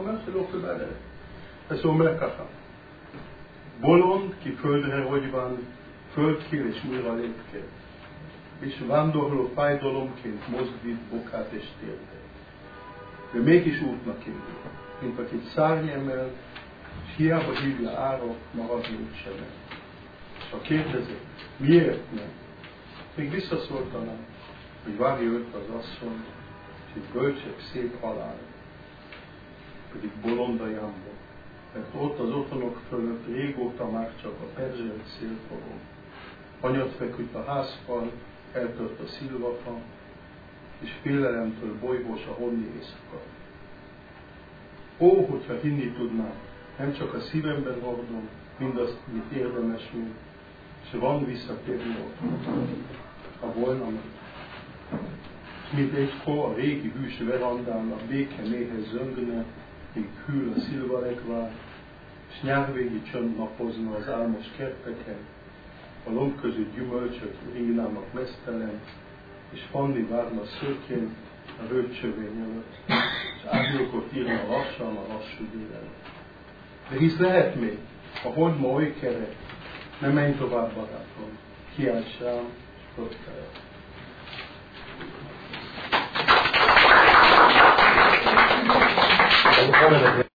אומר שלא כבעלה. אז הוא אומר ככה, בולון כי földre hogy van, földkér és újra lépkér, és vándorló fájdalomként mozdít bokát és térdet. De mégis útnak indul, mint akit szárny emel, és hiába hívja árok, maradni úgysem el. És ha kérdezik, miért nem? Még visszaszóltanám, hogy várja őt az asszony, és egy bölcsek szép halál, pedig bolond a jámbor. Mert ott az otthonok fölött régóta már csak a perzselt szél forog. Anyat feküdt a házfal, eltört a szilvafa, és félelemtől bolyhos a honni éjszaka. Ó, hogyha hinni tudnám, nem csak a szívemben hordom mindazt, mit érdemes még, és van visszatérni otthon, ha volna meg. Mint egykor a régi hűs verandán a béke méhez zöngne, míg hűl a szilvarekvár, és nyárvégi csönd napozna az álmos kerteken, a lomb között gyümölcsök ringnának mesztelen, és Fanni várna szőkén a rőcsövény előtt, és ágyókot írna lassan a lassú délen. De hisz lehet még, a hold ma oly kerek, ne menj tovább, barátom, kiálts rám, és pörkálj.